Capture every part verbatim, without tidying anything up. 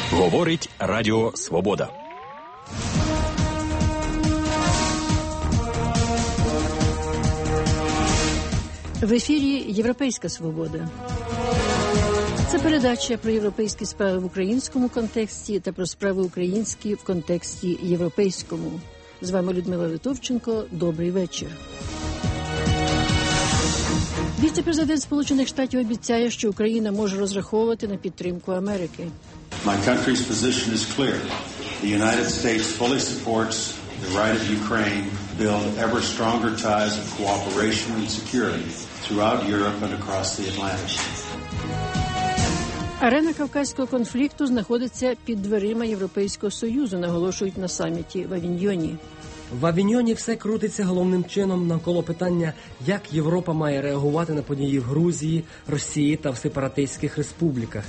Говорить Радіо Свобода. В ефірі «Європейська свобода». Це передача про європейські справи в українському контексті та про справи українські в контексті європейському. З вами Людмила Литовченко. Добрий вечір. Віце-президент Сполучених Штатів обіцяє, що Україна може розраховувати на підтримку Америки. My country's position is clear. The United States fully supports the right of Ukraine to build ever stronger ties of cooperation and security throughout Europe and across the Atlantic. Арена кавказького конфлікту знаходиться під дверима Європейського Союзу, наголошують на саміті в Авіньйоні. В Авіньйоні все крутиться головним чином навколо питання, як Європа має реагувати на події в Грузії, Росії та в сепаратистських республіках.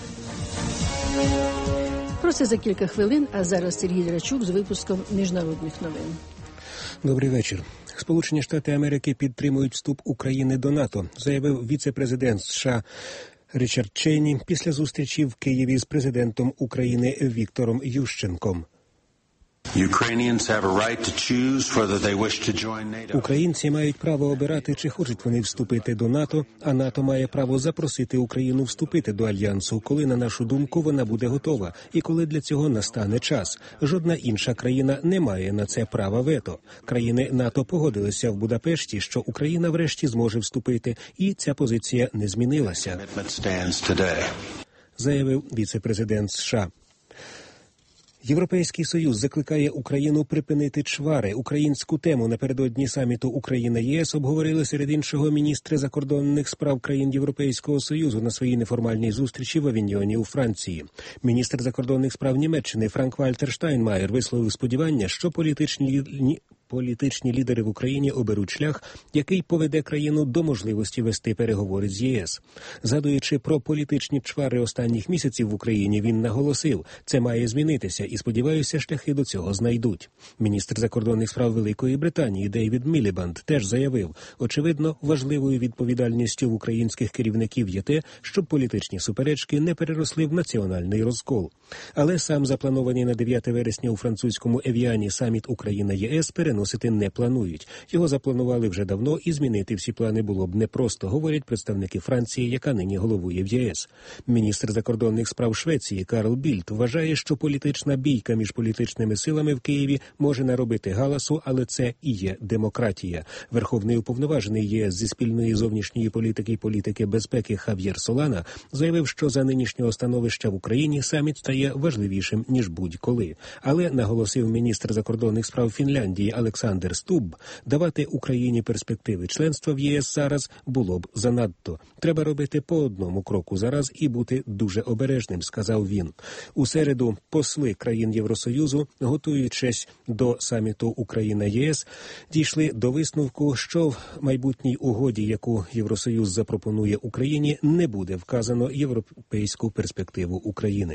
Про це за кілька хвилин, а зараз Сергій Драчук з випуском міжнародних новин. Добрий вечір. Сполучені Штати Америки підтримують вступ України до НАТО, заявив віце-президент США Річард Чейні після зустрічі в Києві з президентом України Віктором Ющенком. Українці мають право обирати, чи хочуть вони вступити до НАТО, а НАТО має право запросити Україну вступити до Альянсу, коли, на нашу думку, вона буде готова, і коли для цього настане час. Жодна інша країна не має на це права вето. Країни НАТО погодилися в Будапешті, що Україна врешті зможе вступити, і ця позиція не змінилася, заявив віце-президент США. Європейський Союз закликає Україну припинити чвари. Українську тему напередодні саміту Україна-ЄС обговорили серед іншого міністри закордонних справ країн Європейського Союзу на своїй неформальній зустрічі в Авіньйоні у Франції. Міністр закордонних справ Німеччини Франк-Вальтер Штайнмаєр висловив сподівання, що політичні Політичні лідери в Україні оберуть шлях, який поведе країну до можливості вести переговори з ЄС. Згадуючи про політичні чвари останніх місяців в Україні, він наголосив, це має змінитися і, сподіваюся, шляхи до цього знайдуть. Міністр закордонних справ Великої Британії Дейвід Мілібанд теж заявив, очевидно, важливою відповідальністю в українських керівників є те, щоб політичні суперечки не переросли в національний розкол. Але сам запланований на дев'яте вересня у французькому Евіані саміт Україна-ЄС переносить Носити не планують. Його запланували вже давно, і змінити всі плани було б непросто, говорять представники Франції, яка нині головує в ЄС. Міністр закордонних справ Швеції Карл Більд вважає, що політична бійка між політичними силами в Києві може наробити галасу, але це і є демократія. Верховний уповноважений ЄС зі спільної зовнішньої політики і політики безпеки Хав'єр Солана заявив, що за нинішнього становища в Україні саміт стає важливішим, ніж будь-коли. Але, наголосив міністр закордонних справ Фінляндії Олександр Стуб, давати Україні перспективи членства в ЄС зараз було б занадто. Треба робити по одному кроку зараз і бути дуже обережним, сказав він. У середу посли країн Євросоюзу, готуючись до саміту Україна-ЄС, дійшли до висновку, що в майбутній угоді, яку Євросоюз запропонує Україні, не буде вказано європейську перспективу України.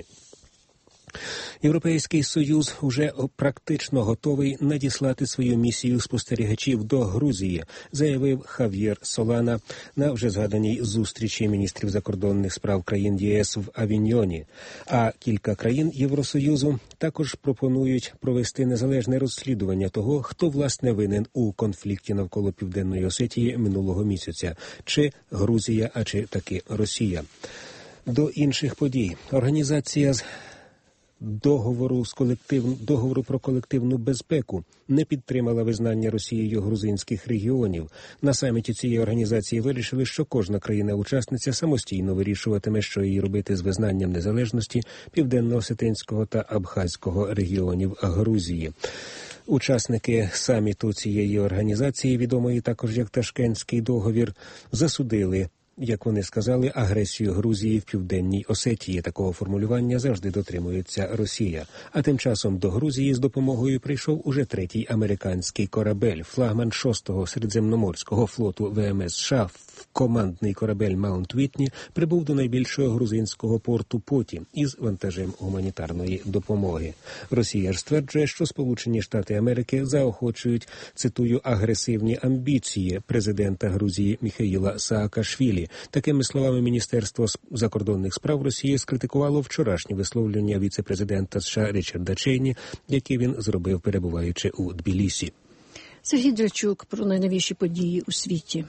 Європейський Союз уже практично готовий надіслати свою місію спостерігачів до Грузії, заявив Хав'єр Солана на вже згаданій зустрічі міністрів закордонних справ країн ЄС в Авіньйоні. А кілька країн Євросоюзу також пропонують провести незалежне розслідування того, хто власне винен у конфлікті навколо Південної Осетії минулого місяця. Чи Грузія, а чи таки Росія. До інших подій. Організація з Договору, з колектив... Договору про колективну безпеку не підтримала визнання Росією грузинських регіонів. На саміті цієї організації вирішили, що кожна країна-учасниця самостійно вирішуватиме, що їй робити з визнанням незалежності Південно-Осетинського та Абхазького регіонів Грузії. Учасники саміту цієї організації, відомої також як Ташкентський договір, засудили, як вони сказали, агресію Грузії в Південній Осетії. Такого формулювання завжди дотримується Росія. А тим часом до Грузії з допомогою прийшов уже третій американський корабель. Флагман шостого Середземноморського флоту ВМС США, командний корабель Маунт Вітні, прибув до найбільшого грузинського порту Поті із вантажем гуманітарної допомоги. Росія ж стверджує, що Сполучені Штати Америки заохочують, цитую, агресивні амбіції президента Грузії Міхаїла Саакашвілі. Росії. Такими словами Міністерство закордонних справ Росії скритикувало вчорашні висловлення віце-президента США Річарда Чейні, які він зробив, перебуваючи у Тбілісі. Сергій Драчук про найновіші події у світі.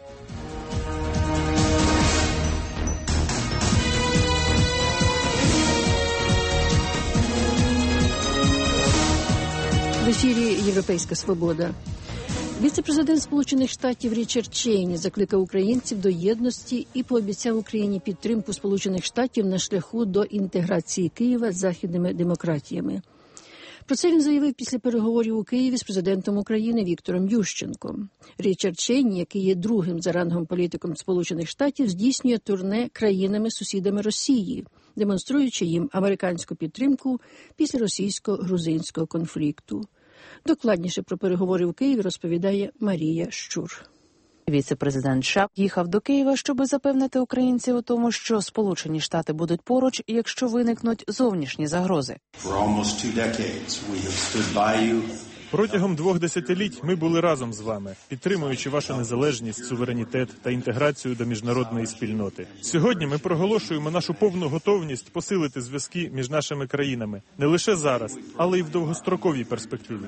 В ефірі «Європейська свобода». Віце-президент Сполучених Штатів Річард Чейні закликав українців до єдності і пообіцяв Україні підтримку Сполучених Штатів на шляху до інтеграції Києва з західними демократіями. Про це він заявив після переговорів у Києві з президентом України Віктором Ющенком. Річард Чейні, який є другим за рангом політиком Сполучених Штатів, здійснює турне країнами-сусідами Росії, демонструючи їм американську підтримку після російсько-грузинського конфлікту. Докладніше про переговори в Києві розповідає Марія Щур. Віце-президент США їхав до Києва, щоб запевнити українців у тому, що Сполучені Штати будуть поруч, якщо виникнуть зовнішні загрози. Протягом двох десятиліть ми були разом з вами, підтримуючи вашу незалежність, суверенітет та інтеграцію до міжнародної спільноти. Сьогодні ми проголошуємо нашу повну готовність посилити зв'язки між нашими країнами не лише зараз, але й в довгостроковій перспективі.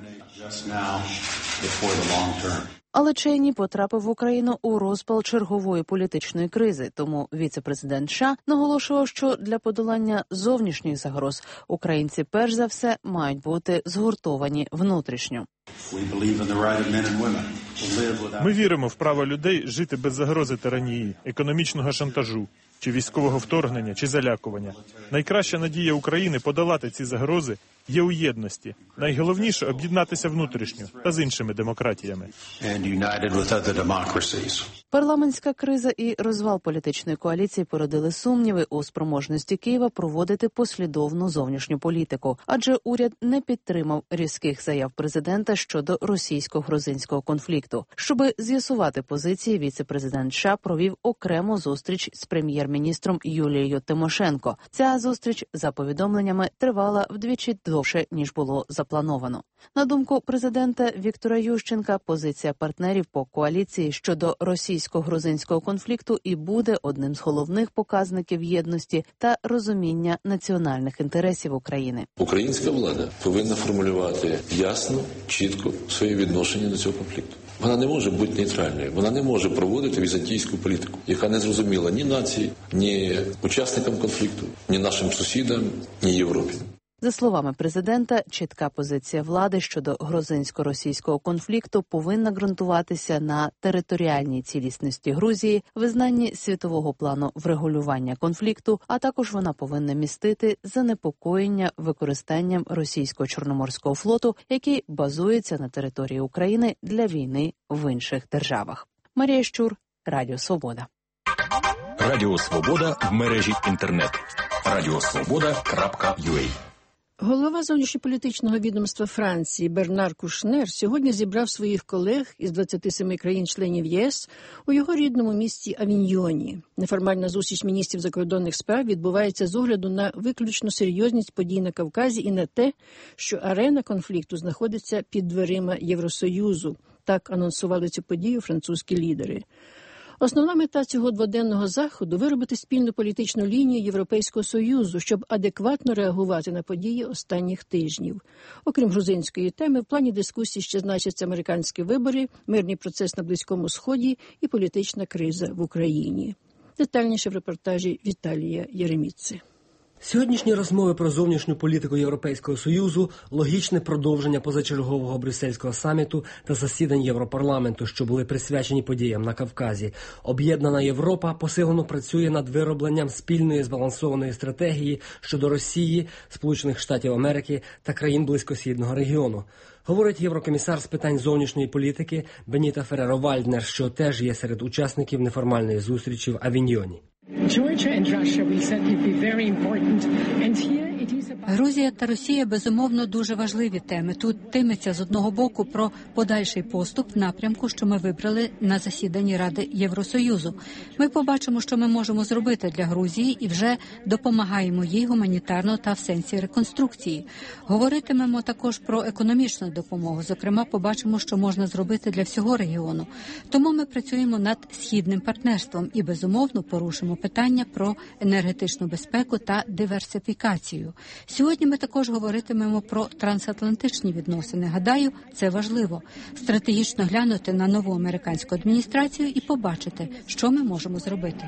Але Чейні потрапив в Україну у розпал чергової політичної кризи, тому віце-президент США наголошував, що для подолання зовнішніх загроз українці перш за все мають бути згуртовані внутрішньо. Ми віримо в право людей жити без загрози тиранії, економічного шантажу, чи військового вторгнення, чи залякування. Найкраща надія України подолати ці загрози є у єдності. Найголовніше – об'єднатися внутрішньо та з іншими демократіями. Парламентська криза і розвал політичної коаліції породили сумніви у спроможності Києва проводити послідовну зовнішню політику, адже уряд не підтримав різких заяв президента щодо російсько-грузинського конфлікту. Щоби з'ясувати позиції, віце-президент США провів окрему зустріч з прем'єр-міністром Юлією Тимошенко. Ця зустріч, за повідомленнями, тривала вдвічі довше, ніж було заплановано. На думку президента Віктора Ющенка, позиція партнерів по коаліції щодо російсько-грузинського конфлікту і буде одним з головних показників єдності та розуміння національних інтересів України. Українська влада повинна формулювати ясно, чітко своє відношення до цього конфлікту. Вона не може бути нейтральною, вона не може проводити візантійську політику, яка не зрозуміла ні нації, ні учасникам конфлікту, ні нашим сусідам, ні Європі. За словами президента, чітка позиція влади щодо грузинсько-російського конфлікту повинна ґрунтуватися на територіальній цілісності Грузії, визнанні світового плану врегулювання конфлікту, а також вона повинна містити занепокоєння використанням російського Чорноморського флоту, який базується на території України для війни в інших державах. Марія Щур, Радіо Свобода. Радіо Свобода в мережі інтернет. радіосвобода крапка ю а. Голова зовнішньополітичного відомства Франції Бернар Кушнер сьогодні зібрав своїх колег із двадцяти семи країн-членів ЄС у його рідному місті Авіньйоні. Неформальна зустріч міністрів закордонних справ відбувається з огляду на виключну серйозність подій на Кавказі і на те, що арена конфлікту знаходиться під дверима Євросоюзу. Так анонсували цю подію французькі лідери. Основна мета цього дводенного заходу – виробити спільну політичну лінію Європейського Союзу, щоб адекватно реагувати на події останніх тижнів. Окрім грузинської теми, в плані дискусії ще значаться американські вибори, мирний процес на Близькому Сході і політична криза в Україні. Детальніше в репортажі Віталія Єреміци. Сьогоднішні розмови про зовнішню політику Європейського Союзу – логічне продовження позачергового брюссельського саміту та засідань Європарламенту, що були присвячені подіям на Кавказі. Об'єднана Європа посилено працює над виробленням спільної збалансованої стратегії щодо Росії, Сполучених Штатів Америки та країн близькосхідного регіону. Говорить єврокомісар з питань зовнішньої політики Беніта Ферреро-Вальднер, що теж є серед учасників неформальної зустрічі в Авіньйоні. Грузія та Росія, безумовно, дуже важливі теми. Тут йтиметься з одного боку про подальший поступ в напрямку, що ми вибрали на засіданні Ради Євросоюзу. Ми побачимо, що ми можемо зробити для Грузії і вже допомагаємо їй гуманітарно та в сенсі реконструкції. Говоритимемо також про економічну допомогу. Зокрема, побачимо, що можна зробити для всього регіону. Тому ми працюємо над східним партнерством і, безумовно, порушимо питання про енергетичну безпеку та диверсифікацію. Сьогодні ми також говоритимемо про трансатлантичні відносини. Гадаю, це важливо. Стратегічно глянути на нову американську адміністрацію і побачити, що ми можемо зробити.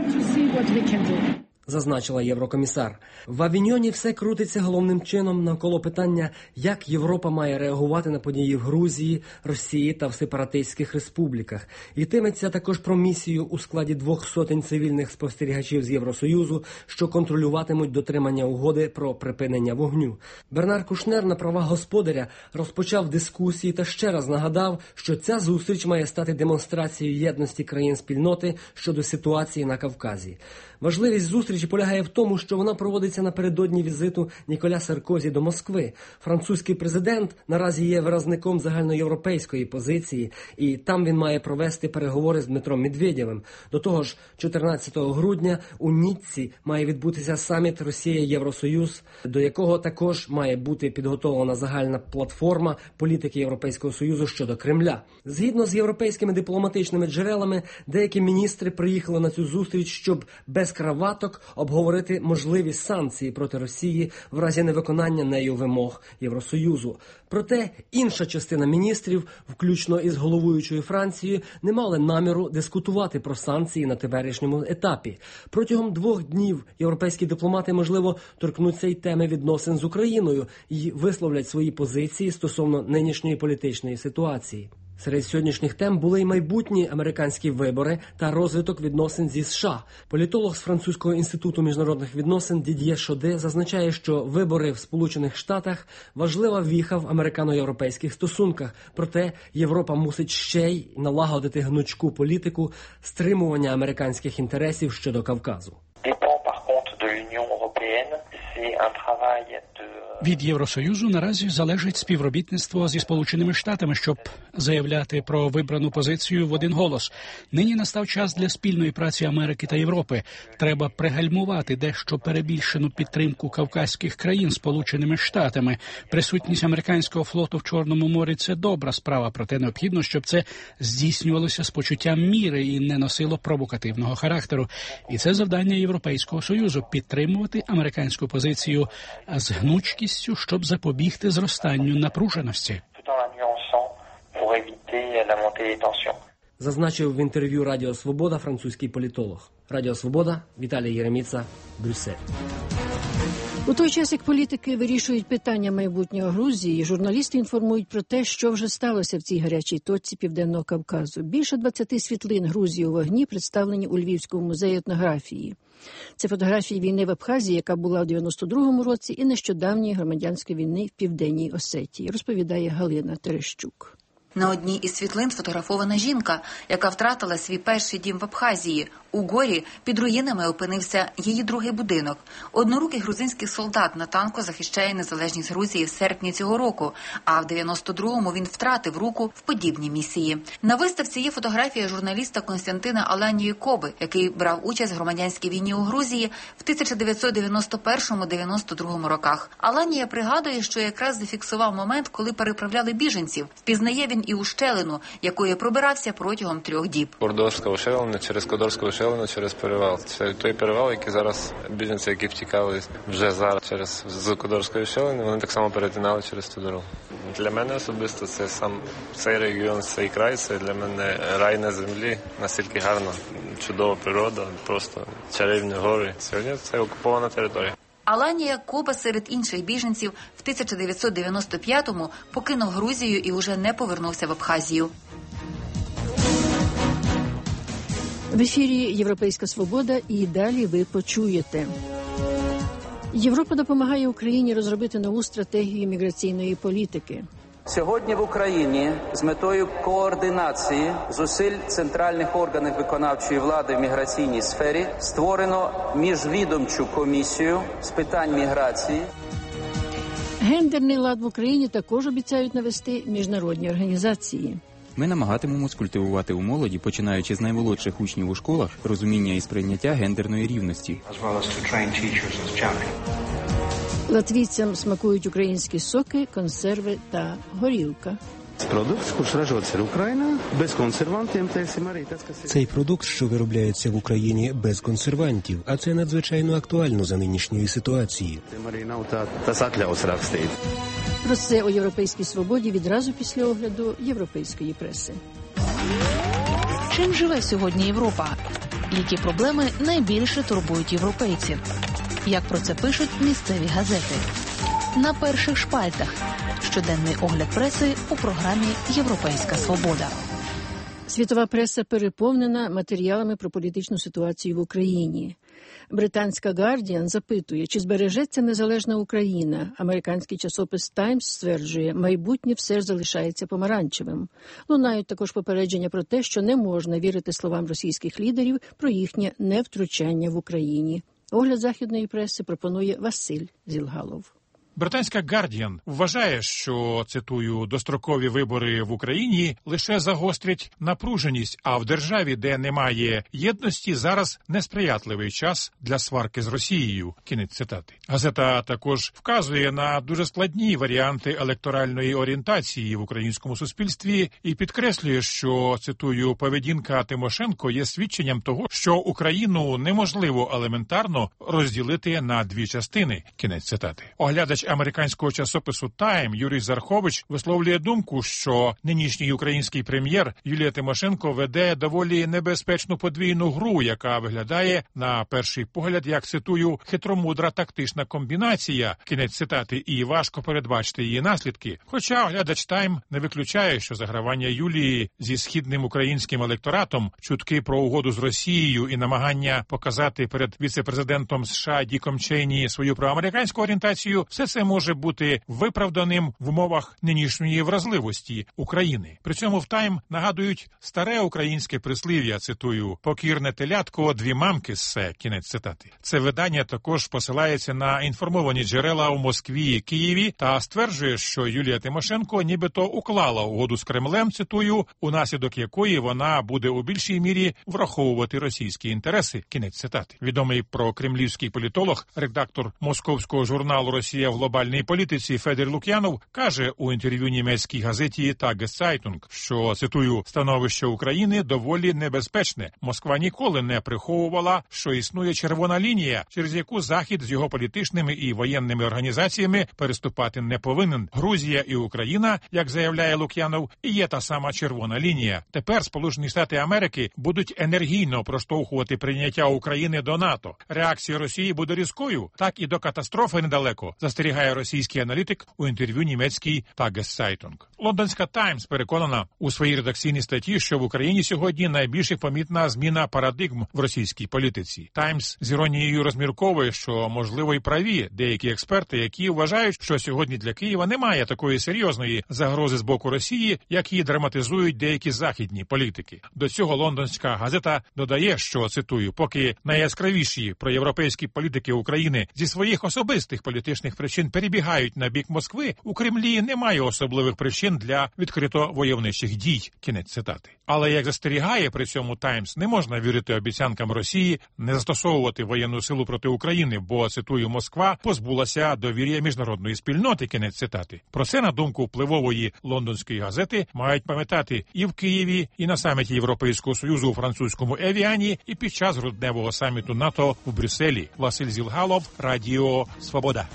Зазначила єврокомісар. В Авіньйоні все крутиться головним чином навколо питання, як Європа має реагувати на події в Грузії, Росії та в сепаратистських республіках. Йтиметься також про місію у складі двох сотень цивільних спостерігачів з Євросоюзу, що контролюватимуть дотримання угоди про припинення вогню. Бернар Кушнер на правах господаря розпочав дискусії та ще раз нагадав, що ця зустріч має стати демонстрацією єдності країн спільноти щодо ситуації на Кавказі. Важливість зустрічі полягає в тому, що вона проводиться напередодні візиту Ніколя Саркозі до Москви. Французький президент наразі є виразником загальноєвропейської позиції, і там він має провести переговори з Дмитром Медведєвим. До того ж, чотирнадцятого грудня у Ніцці має відбутися саміт Росія-Євросоюз, до якого також має бути підготовлена загальна платформа політики Європейського Союзу щодо Кремля. Згідно з європейськими дипломатичними джерелами, деякі міністри приїхали на цю зустріч, щоб без краваток обговорити можливість санкцій проти Росії в разі невиконання нею вимог Євросоюзу. Проте інша частина міністрів, включно із головуючою Францією, не мали наміру дискутувати про санкції на теперішньому етапі. Протягом двох днів європейські дипломати, можливо, торкнуться й теми відносин з Україною і висловлять свої позиції стосовно нинішньої політичної ситуації. Серед сьогоднішніх тем були й майбутні американські вибори та розвиток відносин зі США. Політолог з Французького інституту міжнародних відносин Дід'є Шоде зазначає, що вибори в Сполучених Штатах – важлива віха в американо-європейських стосунках. Проте Європа мусить ще й налагодити гнучку політику стримування американських інтересів щодо Кавказу. Від Євросоюзу наразі залежить співробітництво зі Сполученими Штатами, щоб заявляти про вибрану позицію в один голос. Нині настав час для спільної праці Америки та Європи. Треба пригальмувати дещо перебільшену підтримку кавказьких країн Сполученими Штатами. Присутність американського флоту в Чорному морі – це добра справа, проте необхідно, щоб це здійснювалося з почуттям міри і не носило провокативного характеру. І це завдання Європейського Союзу – підтримувати американську позицію з гнучкістю, щоб запобігти зростанню напруженості. Зазначив в інтерв'ю Радіо Свобода французький політолог. Радіо Свобода, Віталій Єреміца, Брюссель. У той час, як політики вирішують питання майбутнього Грузії, журналісти інформують про те, що вже сталося в цій гарячій точці Південного Кавказу. Більше двадцяти світлин Грузії у вогні представлені у Львівському музеї етнографії. Це фотографії війни в Абхазії, яка була в дев'яносто другому році, і нещодавньої громадянської війни в Південній Осетії, розповідає Галина Терещук. На одній із світлин сфотографована жінка, яка втратила свій перший дім в Абхазії. У горі під руїнами опинився її другий будинок. Однорукий грузинський солдат на танку захищає незалежність Грузії в серпні цього року, а в дев'яносто другому він втратив руку в подібній місії. На виставці є фотографія журналіста Константина Аланії Коби, який брав участь в громадянській війні у Грузії в тисяча дев'ятсот дев'яносто першому - дев'яносто другому роках. Аланія пригадує, що якраз зафіксував момент, коли переправляли біженців. Впізнає він і ущелину, якою пробирався протягом трьох діб. Кордорська ущелина через Кордорську ущелину через перевал. Це той перевал, який зараз біженці, які втікали вже зараз через з Кордорської ущелини, вони так само перетинали через ту дорогу. Для мене особисто це сам цей регіон, цей край, це для мене рай на землі, настільки гарно, чудова природа, просто чарівні гори. Сьогодні це окупована територія. Аланія Коба серед інших біженців в тисяча дев'ятсот дев'яносто п'ятому покинув Грузію і уже не повернувся в Абхазію. В ефірі «Європейська свобода» і далі ви почуєте. Європа допомагає Україні розробити нову стратегію міграційної політики. Сьогодні в Україні з метою координації зусиль центральних органів виконавчої влади в міграційній сфері створено міжвідомчу комісію з питань міграції. Гендерний лад в Україні також обіцяють навести міжнародні організації. Ми намагатимемось культивувати у молоді, починаючи з наймолодших учнів у школах, розуміння і сприйняття гендерної рівності. Латвійцям смакують українські соки, консерви та горілка. Цей продукт, що виробляється в Україні без консервантів, а це надзвичайно актуально за нинішньої ситуації. Про це у «Європейській свободі» відразу після огляду європейської преси. Чим живе сьогодні Європа? Які проблеми найбільше турбують європейців? Як про це пишуть місцеві газети? На перших шпальтах. Щоденний огляд преси у програмі «Європейська свобода». Світова преса переповнена матеріалами про політичну ситуацію в Україні. Британська «Гардіан» запитує, чи збережеться незалежна Україна. Американський часопис «Таймс» стверджує, майбутнє все ж залишається помаранчевим. Лунають також попередження про те, що не можна вірити словам російських лідерів про їхнє невтручання в Україні. Огляд західної преси пропонує Василь Зілгалов. Британська «Гардіан» вважає, що, цитую, «дострокові вибори в Україні лише загострять напруженість, а в державі, де немає єдності, зараз несприятливий час для сварки з Росією». Кінець цитати. Газета також вказує на дуже складні варіанти електоральної орієнтації в українському суспільстві і підкреслює, що, цитую, «поведінка Тимошенко є свідченням того, що Україну неможливо елементарно розділити на дві частини». Кінець цитати. Оглядач американського часопису «Тайм» Юрій Зархович висловлює думку, що нинішній український прем'єр Юлія Тимошенко веде доволі небезпечну подвійну гру, яка виглядає на перший погляд, як, цитую, «хитромудра тактична комбінація», кінець цитати, і важко передбачити її наслідки. Хоча оглядач «Тайм» не виключає, що загравання Юлії зі східним українським електоратом, чутки про угоду з Росією і намагання показати перед віце-президентом США Діком Чейні свою проамериканську орієнтацію – все це може бути виправданим в умовах нинішньої вразливості України. При цьому в «Тайм» нагадують старе українське прислів'я, цитую, «покірне телятко, дві мамки ссе», кінець цитати. Це видання також посилається на інформовані джерела у Москві і Києві та стверджує, що Юлія Тимошенко нібито уклала угоду з Кремлем, цитую, унаслідок якої вона буде у більшій мірі враховувати російські інтереси, кінець цитати. Відомий прокремлівський політолог, редактор московського журналу «Росія в глобальній політиці» Федір Лук'янов каже у інтерв'ю німецькій газеті «Тагес-Цайтунг», що, цитую, «становище України доволі небезпечне. Москва ніколи не приховувала, що існує червона лінія, через яку Захід з його політичними і воєнними організаціями переступати не повинен. Грузія і Україна, як заявляє Лук'янов, і є та сама червона лінія. Тепер Сполучені Штати Америки будуть енергійно проштовхувати прийняття України до НАТО. Реакція Росії буде різкою, так і до катастрофи недалеко», застерігає російський аналітик у інтерв'ю німецькій «Тагес-Цайтунг». Лондонська «Таймс» переконана у своїй редакційній статті, що в Україні сьогодні найбільше помітна зміна парадигм в російській політиці. «Таймс» з іронією розмірковує, що, можливо, й праві деякі експерти, які вважають, що сьогодні для Києва немає такої серйозної загрози з боку Росії, як її драматизують деякі західні політики. До цього лондонська газета додає, що, цитую, «поки найяскравіші проєвропейські політики України зі своїх особистих політичних причин перебігають на бік Москви, у Кремлі немає особливих причин для відкрито войовничих дій». Кінець цитати. Але, як застерігає при цьому «Таймс», не можна вірити обіцянкам Росії не застосовувати воєнну силу проти України, бо, цитую, «Москва позбулася довір'я міжнародної спільноти». Кінець цитати. Про це, на думку впливової лондонської газети, мають пам'ятати і в Києві, і на саміті Європейського Союзу у французькому Евіані, і під час грудневого саміту НАТО в Брюсселі. Василь Зілгалов, Радіо Свобода.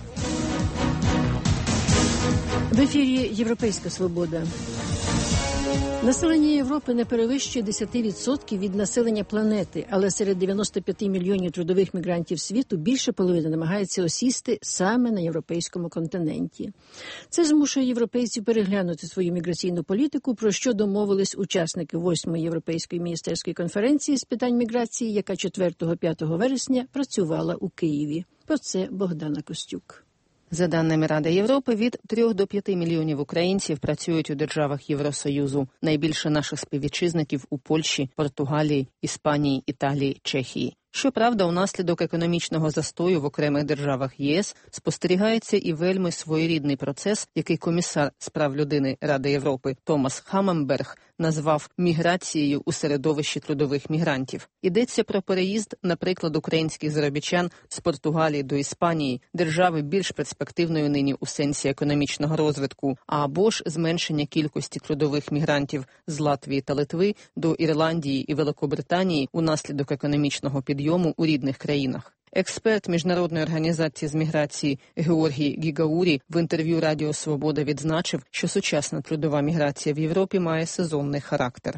В ефірі «Європейська свобода». Населення Європи не перевищує десять відсотків від населення планети, але серед дев'яноста п'яти мільйонів трудових мігрантів світу більше половини намагається осісти саме на європейському континенті. Це змушує європейців переглянути свою міграційну політику, про що домовились учасники восьмої Європейської міністерської конференції з питань міграції, яка четвертого-п'ятого вересня працювала у Києві. Про це Богдана Костюк. За даними Ради Європи, від трьох до п'яти мільйонів українців працюють у державах Євросоюзу. Найбільше наших співвітчизників у Польщі, Португалії, Іспанії, Італії, Чехії. Щоправда, унаслідок економічного застою в окремих державах ЄС спостерігається і вельми своєрідний процес, який комісар з прав людини Ради Європи Томас Хаммерберг назвав міграцією у середовищі трудових мігрантів. Йдеться про переїзд, наприклад, українських заробітчан з Португалії до Іспанії, держави більш перспективної нині у сенсі економічного розвитку, або ж зменшення кількості трудових мігрантів з Латвії та Литви до Ірландії і Великобританії унаслідок економічного підйому у рідних країнах. Експерт Міжнародної організації з міграції Георгій Гігаурі в інтерв'ю Радіо Свобода відзначив, що сучасна трудова міграція в Європі має сезонний характер.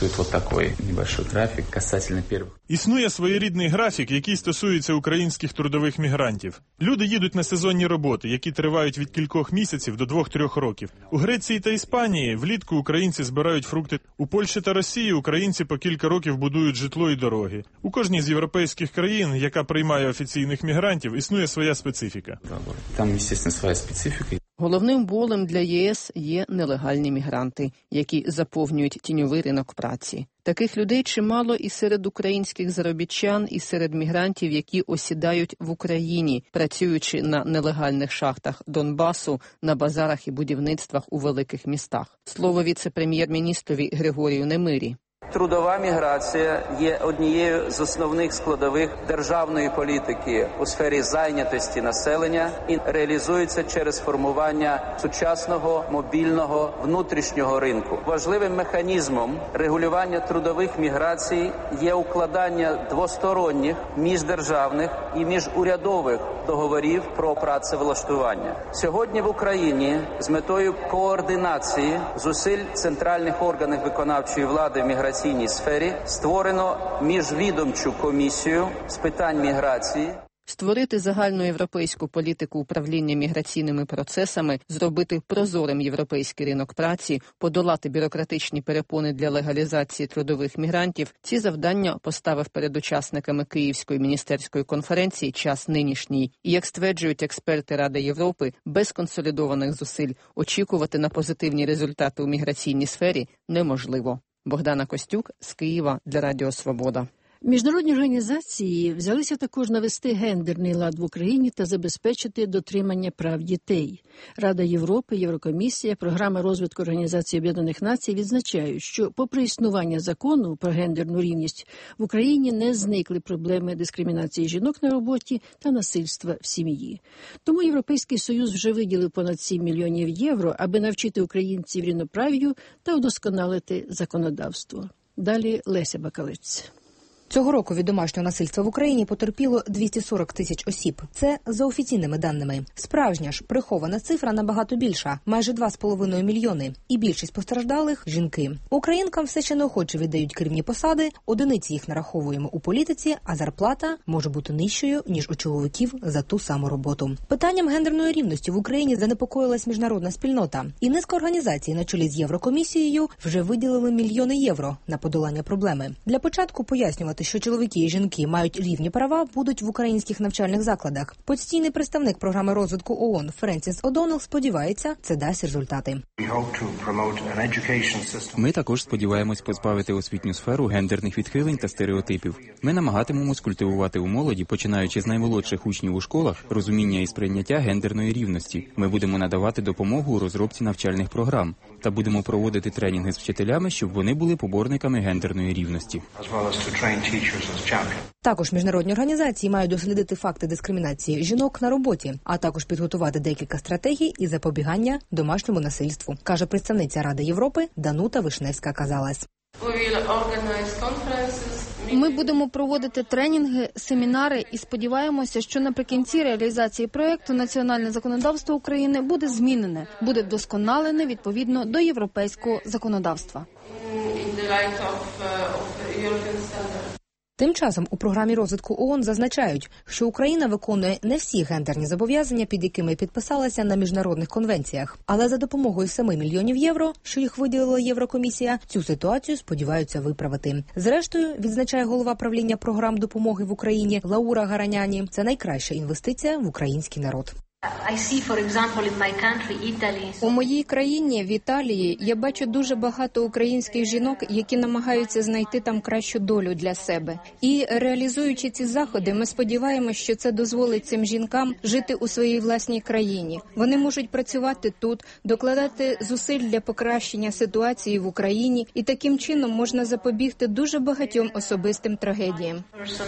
Існує своєрідний графік, який стосується українських трудових мігрантів. Люди їдуть на сезонні роботи, які тривають від кількох місяців до двох-трьох років. У Греції та Іспанії влітку українці збирають фрукти. У Польщі та Росії українці по кілька років будують житло і дороги. У кожній з європейських країн, яка приймає офіційних мігрантів, існує своя специфіка. Там, звісно, своя специфіка. Головним болем для ЄС є нелегальні мігранти, які заповнюють тіньовий ринок праці. Таких людей чимало і серед українських заробітчан, і серед мігрантів, які осідають в Україні, працюючи на нелегальних шахтах Донбасу, на базарах і будівництвах у великих містах. Слово віце-прем'єр-міністрові Григорію Немирі. Трудова міграція є однією з основних складових державної політики у сфері зайнятості населення і реалізується через формування сучасного мобільного внутрішнього ринку. Важливим механізмом регулювання трудових міграцій є укладання двосторонніх, міждержавних і міжурядових договорів про працевлаштування. Сьогодні в Україні з метою координації зусиль центральних органів виконавчої влади в міграційній сфері створено міжвідомчу комісію з питань міграції. Створити загальноєвропейську політику управління міграційними процесами, зробити прозорим європейський ринок праці, подолати бюрократичні перепони для легалізації трудових мігрантів – ці завдання поставив перед учасниками Київської міністерської конференції час нинішній. І, як стверджують експерти Ради Європи, без консолідованих зусиль очікувати на позитивні результати у міграційній сфері неможливо. Богдана Костюк з Києва для Радіо Свобода. Міжнародні організації взялися також навести гендерний лад в Україні та забезпечити дотримання прав дітей. Рада Європи, Єврокомісія, Програма розвитку Організації Об'єднаних Націй відзначають, що попри існування закону про гендерну рівність, в Україні не зникли проблеми дискримінації жінок на роботі та насильства в сім'ї. Тому Європейський Союз вже виділив понад сім мільйонів євро, аби навчити українців рівноправ'ю та удосконалити законодавство. Далі Леся Бакалець. Цього року від домашнього насильства в Україні потерпіло двісті сорок тисяч осіб. Це за офіційними даними. Справжня ж прихована цифра набагато більша – майже два з половиною мільйони. І більшість постраждалих – жінки. Українкам все ще неохоче віддають керівні посади, одиниці їх нараховуємо у політиці, а зарплата може бути нижчою, ніж у чоловіків за ту саму роботу. Питанням гендерної рівності в Україні занепокоїлась міжнародна спільнота. І низка організацій на чолі з Єврокомісією вже виділили мільйони євро на подолання проблеми. Для початку пояснювати, що чоловіки і жінки мають рівні права, будуть в українських навчальних закладах. Постійний представник програми розвитку ООН Френсіс О'Доннелл сподівається, це дасть результати. Ми також сподіваємось позбавити освітню сферу гендерних відхилень та стереотипів. Ми намагатимемось культивувати у молоді, починаючи з наймолодших учнів у школах, розуміння і сприйняття гендерної рівності. Ми будемо надавати допомогу у розробці навчальних програм та будемо проводити тренінги з вчителями, щоб вони були поборниками гендерної рівності. Також міжнародні організації мають дослідити факти дискримінації жінок на роботі, а також підготувати декілька стратегій із запобігання домашньому насильству, каже представниця Ради Європи Данута Вишневська-Казалес. Ми будемо проводити тренінги, семінари і сподіваємося, що наприкінці реалізації проєкту національне законодавство України буде змінене, буде вдосконалене відповідно до європейського законодавства. Тим часом у програмі розвитку ООН зазначають, що Україна виконує не всі гендерні зобов'язання, під якими підписалася на міжнародних конвенціях. Але за допомогою семи мільйонів євро, що їх виділила Єврокомісія, цю ситуацію сподіваються виправити. Зрештою, відзначає голова правління програм допомоги в Україні Лаура Гараняні, це найкраща інвестиція в український народ. У моїй країні, в Італії, я бачу дуже багато українських жінок, які намагаються знайти там кращу долю для себе. І реалізуючи ці заходи, ми сподіваємося, що це дозволить цим жінкам жити у своїй власній країні. Вони можуть працювати тут, докладати зусиль для покращення ситуації в Україні, і таким чином можна запобігти дуже багатьом особистим трагедіям.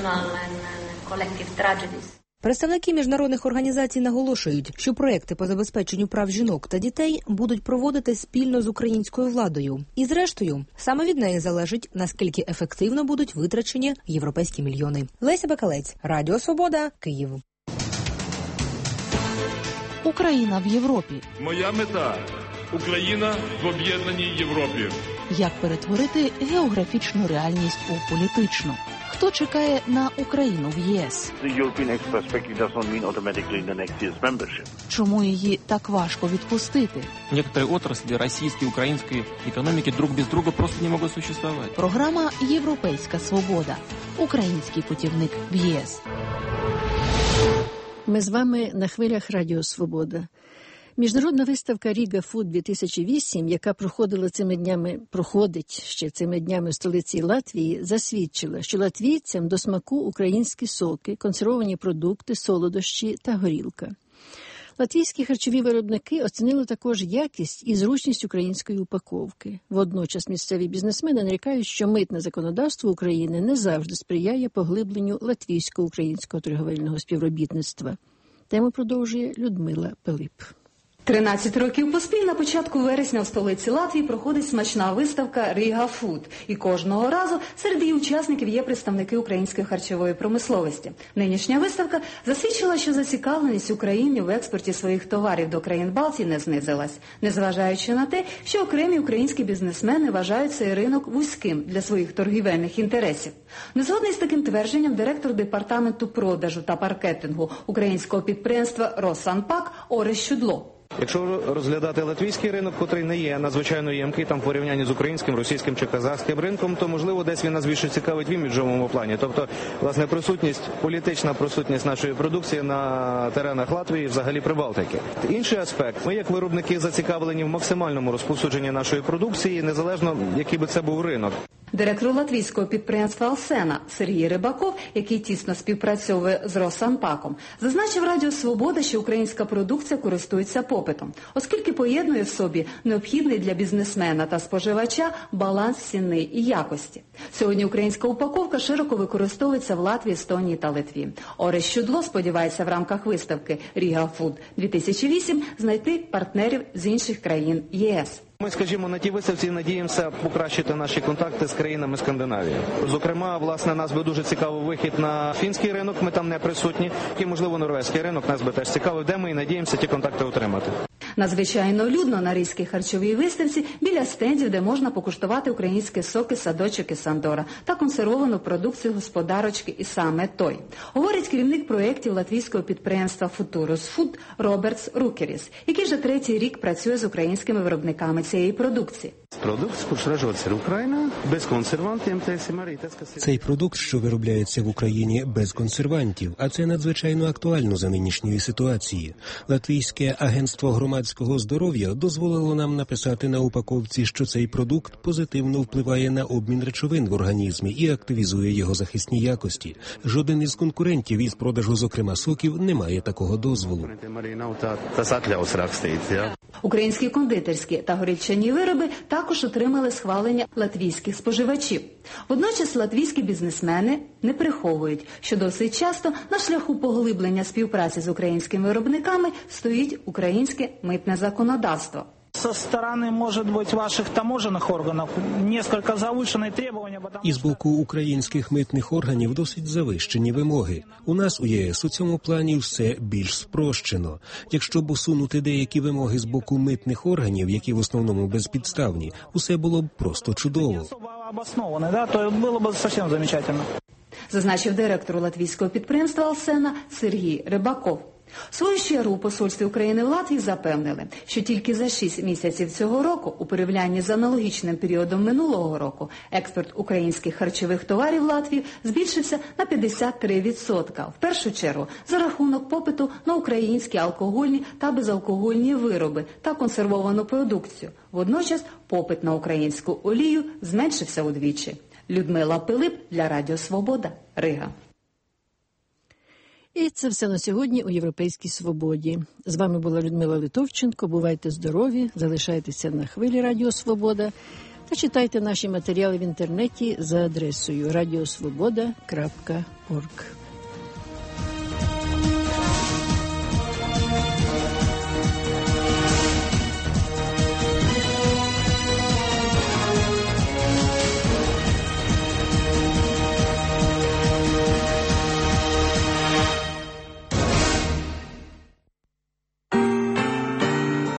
Представники міжнародних організацій наголошують, що проекти по забезпеченню прав жінок та дітей будуть проводити спільно з українською владою. І зрештою, саме від неї залежить, наскільки ефективно будуть витрачені європейські мільйони. Леся Бакалець, Радіо Свобода, Київ. Україна в Європі. Моя мета – Україна в об'єднаній Європі. Як перетворити географічну реальність у політичну? Хто чекає на Україну в ЄС? Чому її так важко відпустити? Некоторые отрасли российской и украинской экономики друг без друга просто не могут существовать. Програма «Європейська свобода». Український путівник в ЄС. Ми з вами на хвилях Радіо Свобода. Міжнародна виставка Ріга Фуд дві тисячі вісім, яка проходила цими днями, проходить ще цими днями в столиці Латвії, засвідчила, що латвійцям до смаку українські соки, консервовані продукти, солодощі та горілка. Латвійські харчові виробники оцінили також якість і зручність української упаковки. Водночас місцеві бізнесмени нарікають, що митне законодавство України не завжди сприяє поглибленню латвійсько-українського торговельного співробітництва. Тему продовжує Людмила Пилип. тринадцять років поспіль на початку вересня в столиці Латвії проходить смачна виставка «Ріга Фуд». І кожного разу серед її учасників є представники української харчової промисловості. Нинішня виставка засвідчила, що зацікавленість України в експорті своїх товарів до країн Балтії не знизилась, незважаючи на те, що окремі українські бізнесмени вважають цей ринок вузьким для своїх торгівельних інтересів. Незгодний з таким твердженням директор департаменту продажу та маркетингу українського підприємства «Росанпак» Орест Щудло. Якщо розглядати латвійський ринок, який не є надзвичайно ємкий там в порівнянні з українським, російським чи казахським ринком, то, можливо, десь він нас більше цікавить в іміджовому плані. Тобто, власне, присутність, політична присутність нашої продукції на теренах Латвії, взагалі Прибалтики. Інший аспект. Ми, як виробники, зацікавлені в максимальному розповсюдженні нашої продукції, незалежно, який би це був ринок. Директор латвійського підприємства «Алсена» Сергій Рибаков, який тісно співпрацьовує з Росанпаком, зазначив Радіо Свобода, що українська продукція користується попитом, оскільки поєднує в собі необхідний для бізнесмена та споживача баланс ціни і якості. Сьогодні українська упаковка широко використовується в Латвії, Естонії та Литві. Орест Щудло сподівається в рамках виставки «Ріга Фуд дві тисячі вісім» знайти партнерів з інших країн ЄС. Ми, скажімо, на тій виставці надіємося покращити наші контакти з країнами Скандинавії. Зокрема, власне, нас би дуже цікавий вихід на фінський ринок, ми там не присутні, і, можливо, норвезький ринок нас би теж цікавив, де ми і надіємося ті контакти отримати. Надзвичайно людно на Ризькій харчовій виставці біля стендів, де можна покуштувати українські соки «Садочок» і «Сандора» та консервовану продукцію господарочки і саме той. Говорить керівник проєктів латвійського підприємства «Футурус Фуд» Робертс Рукеріс, який вже третій рік працює з українськими виробниками цієї продукції. Цей продукт, що виробляється в Україні без консервантів, а це надзвичайно актуально за нинішньої ситуації. Латвійське агентство громадського здоров'я дозволило нам написати на упаковці, що цей продукт позитивно впливає на обмін речовин в організмі і активізує його захисні якості. Жоден із конкурентів із продажу, зокрема, соків, не має такого дозволу. Українські кондитерські та горілчані вироби також отримали схвалення латвійських споживачів. Водночас латвійські бізнесмени не приховують, що досить часто на шляху поглиблення співпраці з українськими виробниками стоїть українське митне законодавство. Со стороны, может быть, ваших таможенных органов несколько завышенные требования. І з боку українських митних органів досить завищені вимоги. У нас у ЄС у цьому плані все більш спрощено. Якщо б усунути деякі вимоги з боку митних органів, які в основному безпідставні, усе було б просто чудово. Обосновано, да, то було б зовсім замечательно. Зазначив директор латвійського підприємства «Алсена» Сергій Рибаков. В свою чергу у посольстві України в Латвії запевнили, що тільки за шість місяців цього року, у порівнянні з аналогічним періодом минулого року, експорт українських харчових товарів в Латвію збільшився на п'ятдесят три відсотки. В першу чергу за рахунок попиту на українські алкогольні та безалкогольні вироби та консервовану продукцію. Водночас попит на українську олію зменшився удвічі. Людмила Пилип для Радіо Свобода, Рига. І це все на сьогодні у «Європейській свободі». З вами була Людмила Литовченко. Бувайте здорові, залишайтеся на хвилі Радіо Свобода та читайте наші матеріали в інтернеті за адресою радіосвобода крапка орг.